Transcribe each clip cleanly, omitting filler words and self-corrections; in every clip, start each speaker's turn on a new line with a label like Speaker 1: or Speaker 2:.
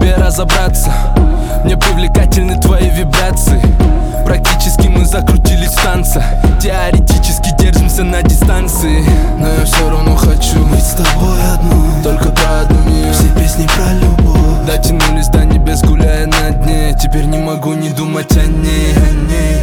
Speaker 1: тебе разобраться. Мне привлекательны твои вибрации. Практически мы закрутились в танце. Теоретически держимся на дистанции. Но я все равно хочу
Speaker 2: быть с тобой одной,
Speaker 1: только про одну мир.
Speaker 2: все песни про любовь.
Speaker 1: Дотянулись до небес, гуляя на дне. Теперь не могу не думать о ней, о ней.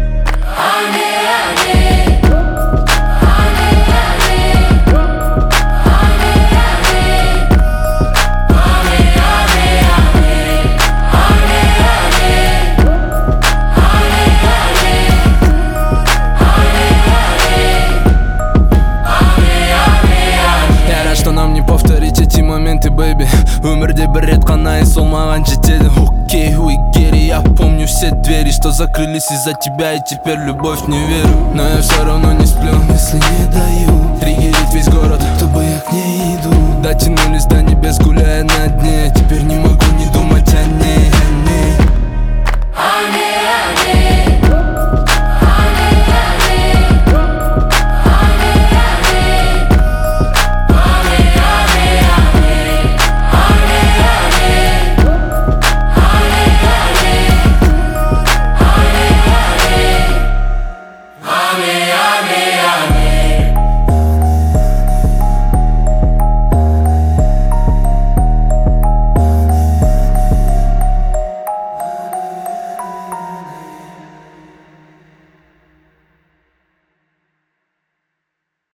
Speaker 1: Что нам не повторить эти моменты, бэйби. Өмірде бір рет қана и сол маған жетеді. Окей, we get it. Я помню все двери, что закрылись из-за тебя. И теперь любовь не верю, но я все равно не сплю.
Speaker 2: Если не даю
Speaker 1: триггерить весь город,
Speaker 2: чтобы я к ней иду.
Speaker 1: дотянулись до небес, гуляя на дне. Теперь не могу